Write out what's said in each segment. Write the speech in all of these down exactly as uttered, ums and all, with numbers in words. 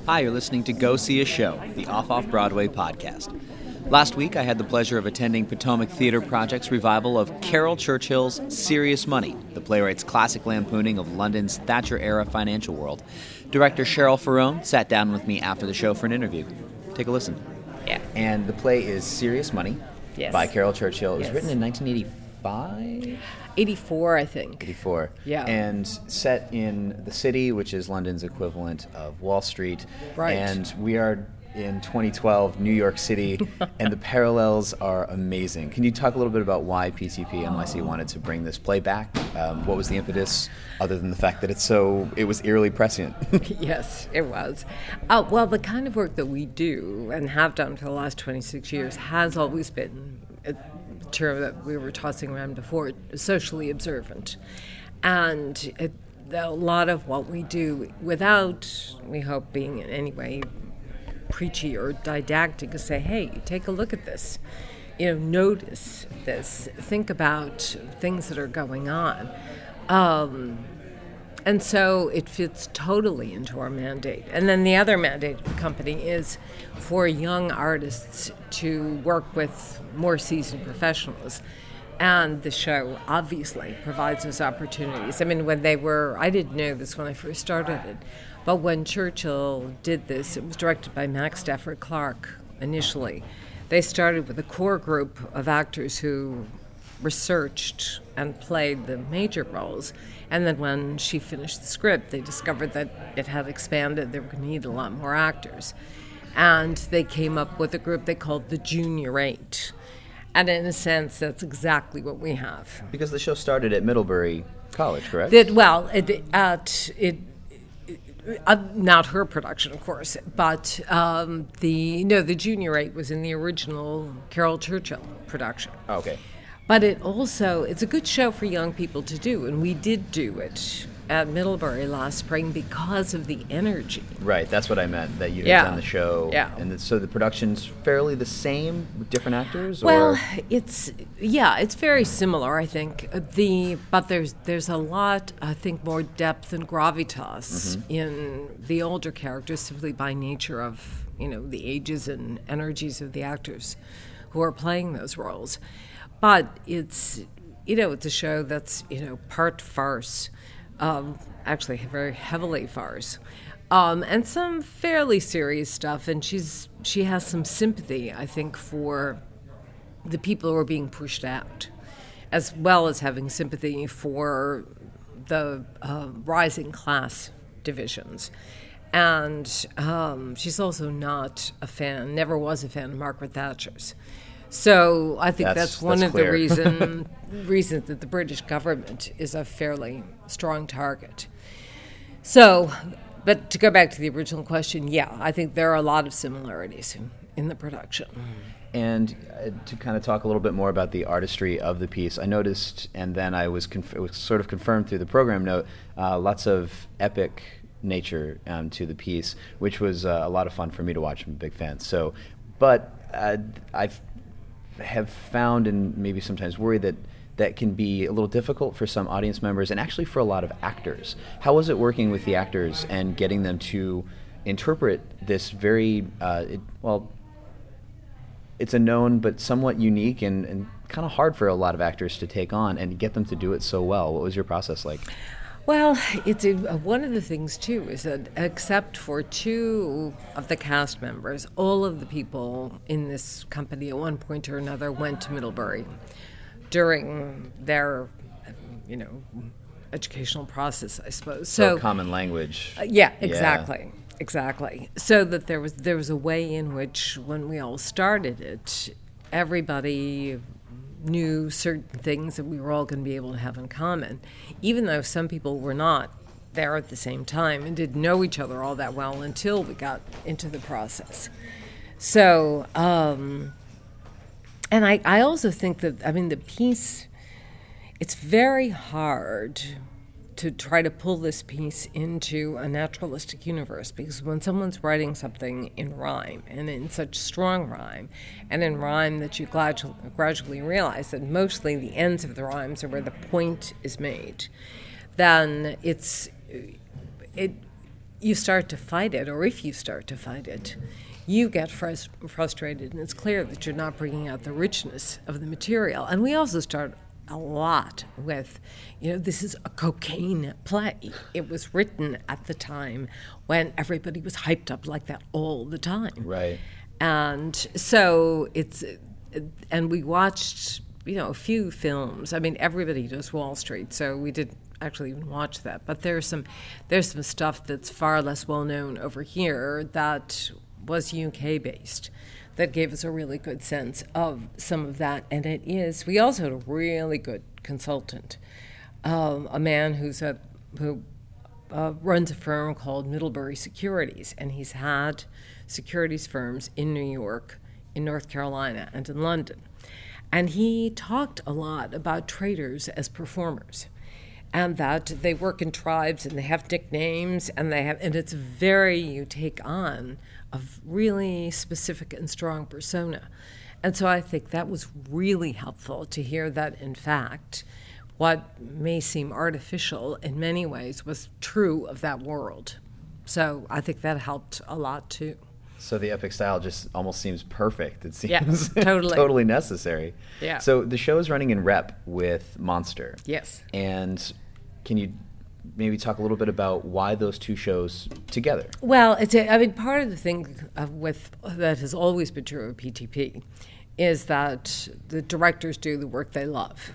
Hi, you're listening to Go See a Show, the Off Off Broadway podcast. Last week, I had the pleasure of attending Potomac Theatre Project's revival of Caryl Churchill's Serious Money, the playwright's classic lampooning of London's Thatcher-era financial world. Director Cheryl Ferrone sat down with me after the show for an interview. Take a listen. Yeah. And the play is Serious Money Yes. by Caryl Churchill. It was Yes. written in nineteen eighty-five? eighty-four, I think. eighty-four. Yeah. And set in the city, which is London's equivalent of Wall Street. Right. And we are in twenty twelve, New York City, and the parallels are amazing. Can you talk a little bit about why P T P N Y C wanted to bring this play back? Um, what was the impetus, other than the fact that it's so, it was eerily prescient? Yes, it was. Uh, well, the kind of work that we do and have done for the last twenty-six years has always been a term that we were tossing around before, socially observant. And it, a lot of what we do, without, we hope, being in any way preachy or didactic, is say, hey, take a look at this. You know, notice this. Think about things that are going on. Um, and so it fits totally into our mandate. And then the other mandate of the company is for young artists to work with more seasoned professionals. And the show obviously provides those opportunities. I mean, when they were, I didn't know this when I first started it, but when Churchill did this, it was directed by Max Stafford Clark initially. They started with a core group of actors who researched and played the major roles. And then when she finished the script, they discovered that it had expanded. They were going to need a lot more actors. And they came up with a group they called the Junior Eight. And in a sense, that's exactly what we have. Because the show started at Middlebury College, correct? That, well, it, at it, uh, not her production, of course, but um, the no, the Junior Eight was in the original Caryl Churchill production. Oh, okay. But it also, it's a good show for young people to do, and we did do it at Middlebury last spring because of the energy. Right, that's what I meant, that you had Yeah. done the show. Yeah. And the, so the production's fairly the same with different actors? Well, or? it's, yeah, it's very similar, I think. Uh, The But there's there's a lot, I think, more depth and gravitas Mm-hmm. in the older characters simply by nature of, you know, the ages and energies of the actors who are playing those roles. But it's, you know, it's a show that's, you know, part farce, um, actually very heavily farce, um, and some fairly serious stuff. And she's she has some sympathy, I think, for the people who are being pushed out, as well as having sympathy for the uh, rising class divisions. And um, she's also not a fan, never was a fan of Margaret Thatcher's. So I think That's- that's, one that's of clear. the reason, reasons that the British government is a fairly strong target. So, but to go back to the original question, yeah, I think there are a lot of similarities in, in the production. And uh, to kind of talk a little bit more about the artistry of the piece, I noticed, and then I was, conf- it was sort of confirmed through the program note, uh, lots of epic nature um, to the piece, which was uh, a lot of fun for me to watch. I'm a big fan. So, but uh, I've have found and maybe sometimes worry that that can be a little difficult for some audience members and actually for a lot of actors. How was it working with the actors and getting them to interpret this very, uh, it, well, it's a known but somewhat unique and, and kind of hard for a lot of actors to take on and get them to do it so well? What was your process like? Well, it's a, one of the things, too, is that except for two of the cast members, all of the people in this company at one point or another went to Middlebury during their, you know, educational process, I suppose. So, So, common language. uh, yeah, exactly, exactly. So that there was there was a way in which, when we all started it, everybody knew certain things that we were all going to be able to have in common, even though some people were not there at the same time and didn't know each other all that well until we got into the process. So, um, and I, I also think that, I mean, the piece, it's very hard to try to pull this piece into a naturalistic universe, because when someone's writing something in rhyme, and in such strong rhyme, and in rhyme that you gradu- gradually realize that mostly the ends of the rhymes are where the point is made, then it's it you start to fight it, or if you start to fight it, you get frus- frustrated, and it's clear that you're not bringing out the richness of the material. And we also start a lot with, you know, this is a cocaine play. It was written at the time when everybody was hyped up like that all the time. Right. And so it's, and we watched, you know, a few films. I mean, everybody does Wall Street, so we did actually even watch that. But there's some, there's some stuff that's far less well known over here that was U K based, that gave us a really good sense of some of that. And it is, we also had a really good consultant, um, a man who's a, who uh, runs a firm called Middlebury Securities, and he's had securities firms in New York, in North Carolina, and in London. And he talked a lot about traders as performers, and that they work in tribes and they have nicknames, and they have, and it's very, you take on a really specific and strong persona. And so I think that was really helpful to hear that, in fact, what may seem artificial in many ways was true of that world. So I think that helped a lot too. So the epic style just almost seems perfect. It seems yeah, totally. totally necessary. Yeah. So the show is running in rep with Monster. Yes. And can you maybe talk a little bit about why those two shows together? Well, it's a, I mean, part of the thing of with that has always been true of P T P is that the directors do the work they love.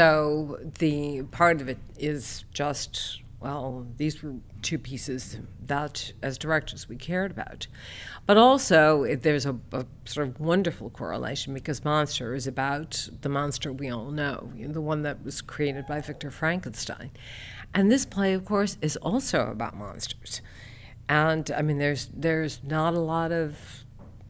So the part of it is just, well, these were two pieces that, as directors, we cared about. But also, it, there's a, a sort of wonderful correlation, because Monster is about the monster we all know, you know, the one that was created by Victor Frankenstein. And this play, of course, is also about monsters. And, I mean, there's there's not a lot of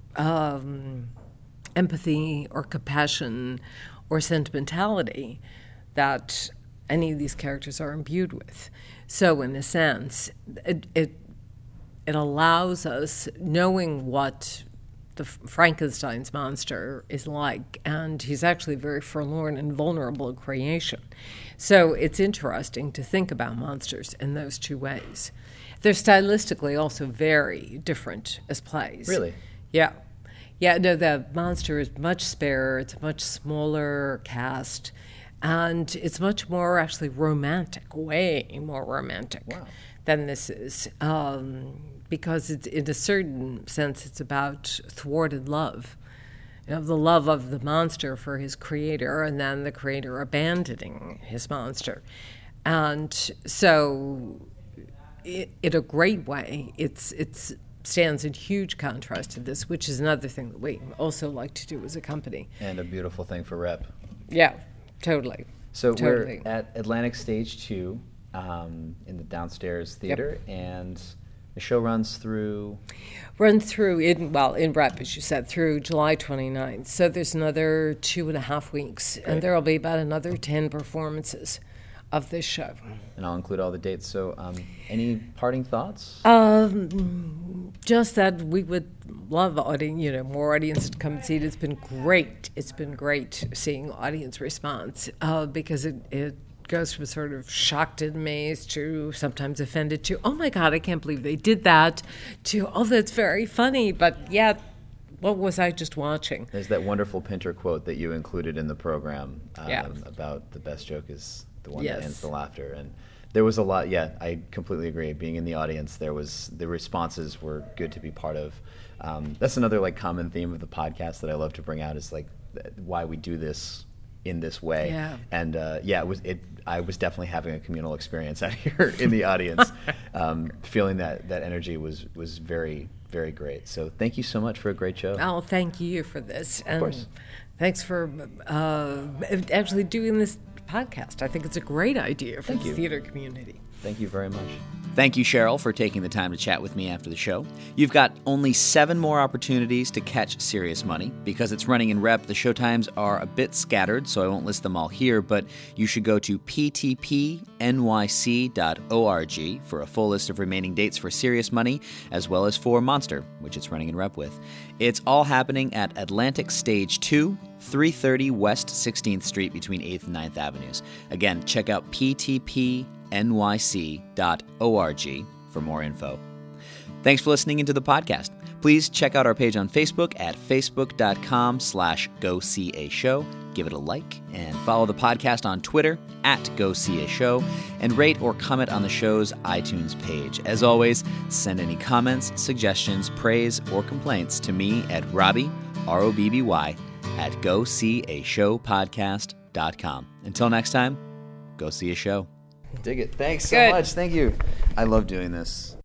um, empathy or compassion or sentimentality that any of these characters are imbued with. So in a sense, it it, it allows us, knowing what the Frankenstein's monster is like, and he's actually very forlorn and vulnerable in creation. So it's interesting to think about monsters in those two ways. They're stylistically also very different as plays. Really? Yeah. Yeah, no, the monster is much sparer, it's a much smaller cast, and it's much more actually romantic, way more romantic wow. than this is. Um, because it's, in a certain sense, it's about thwarted love. You know, the love of the monster for his creator, and then the creator abandoning his monster. And so, it, in a great way, it's it's stands in huge contrast to this, which is another thing that we also like to do as a company. And a beautiful thing for rep. Yeah, totally. So totally. We're at Atlantic Stage two um, in the downstairs theater, yep. and the show runs through? Run through, in well, in rep, as you said, through July twenty-ninth. So there's another two and a half weeks, Great. And there will be about another ten performances of this show. And I'll include all the dates. So um, any parting thoughts? Um, just that we would love audience, you know, more audience to come and see it. It's been great. It's been great seeing audience response uh, because it, it goes from sort of shocked and amazed to sometimes offended to, oh my God, I can't believe they did that, to, oh, that's very funny, but yet, what was I just watching? There's that wonderful Pinter quote that you included in the program um, yeah. about the best joke is the one yes. that ends the laughter. And there was a lot, yeah, I completely agree. Being in the audience, there was, the responses were good to be part of. Um, that's another like common theme of the podcast that I love to bring out is like th- why we do this in this way. Yeah. And uh, yeah, it was it. I was definitely having a communal experience out here in the audience, um, feeling that that energy was was very very great. So thank you so much for a great show. Oh, thank you for this. Of and course. Thanks for uh, actually doing this podcast. I think it's a great idea for Thank the you. theater community. Thank you very much. Thank you, Cheryl, for taking the time to chat with me after the show. You've got only seven more opportunities to catch Serious Money. Because it's running in rep, the showtimes are a bit scattered, so I won't list them all here, but you should go to p t p n y c dot org for a full list of remaining dates for Serious Money, as well as for Monster, which it's running in rep with. It's all happening at Atlantic Stage two, three thirty West sixteenth Street between eighth and ninth Avenues. Again, check out p t p n y c dot org for more info. Thanks for listening into the podcast. Please check out our page on Facebook at facebook.com slash go see a show. Give it a like and follow the podcast on Twitter at go see a show and rate or comment on the show's iTunes page. As always, send any comments, suggestions, praise, or complaints to me at Robbie, R O B B Y, at go see a show podcast dot com. Until next time, go see a show. Dig it. Thanks so Good. much. Thank you. I love doing this.